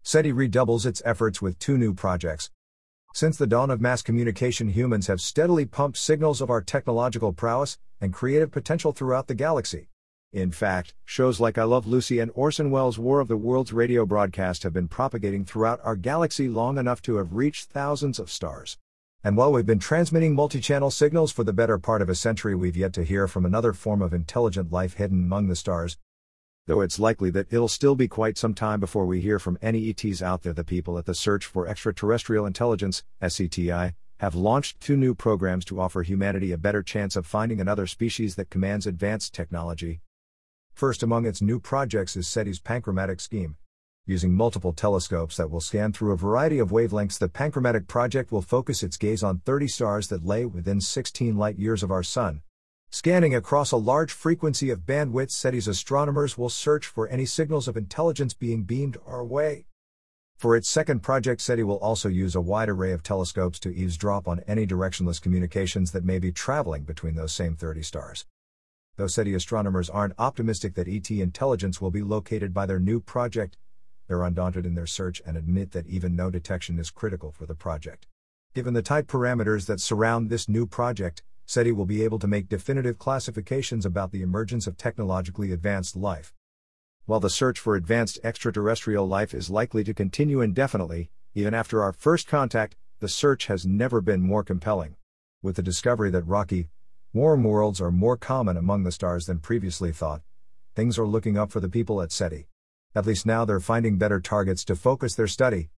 SETI redoubles its efforts with two new projects. Since the dawn of mass communication, humans have steadily pumped signals of our technological prowess and creative potential throughout the galaxy. In fact, shows like I Love Lucy and Orson Welles' War of the Worlds radio broadcast have been propagating throughout our galaxy long enough to have reached thousands of stars. And while we've been transmitting multi-channel signals for the better part of a century, we've yet to hear from another form of intelligent life hidden among the stars. Though it's likely that it'll still be quite some time before we hear from any ETs out there, the people at the Search for Extraterrestrial Intelligence, SETI, have launched two new programs to offer humanity a better chance of finding another species that commands advanced technology. First among its new projects is SETI's Panchromatic scheme. Using multiple telescopes that will scan through a variety of wavelengths, the Panchromatic project will focus its gaze on 30 stars that lay within 16 light-years of our Sun. Scanning across a large frequency of bandwidth, SETI's astronomers will search for any signals of intelligence being beamed our way. For its second project, SETI will also use a wide array of telescopes to eavesdrop on any directionless communications that may be traveling between those same 30 stars. Though SETI astronomers aren't optimistic that ET intelligence will be located by their new project, they're undaunted in their search and admit that even no detection is critical for the project. Given the tight parameters that surround this new project, SETI will be able to make definitive classifications about the emergence of technologically advanced life. While the search for advanced extraterrestrial life is likely to continue indefinitely, even after our first contact, the search has never been more compelling. With the discovery that rocky, warm worlds are more common among the stars than previously thought, things are looking up for the people at SETI. At least now they're finding better targets to focus their study.